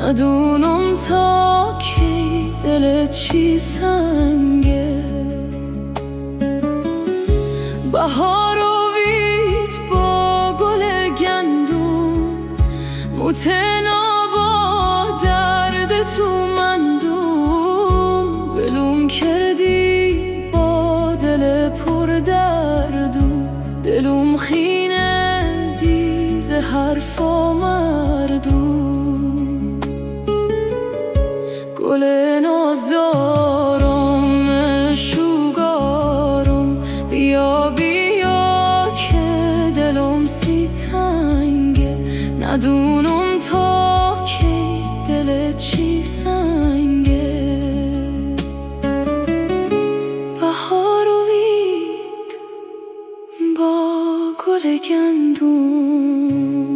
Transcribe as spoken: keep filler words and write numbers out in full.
ندونم تا کی دل چی سنگه. بهار و وید با گل گندون، متنا با درد تو مندون. بلوم کردی با دل پر دردون، دلوم خینه دیز حرفا مردون. گل نازدارم شوگارم، بیا بیا که دلم سی تنگه. ندونم تا کی دل چی سنگه. بهار و وید با گل گندون.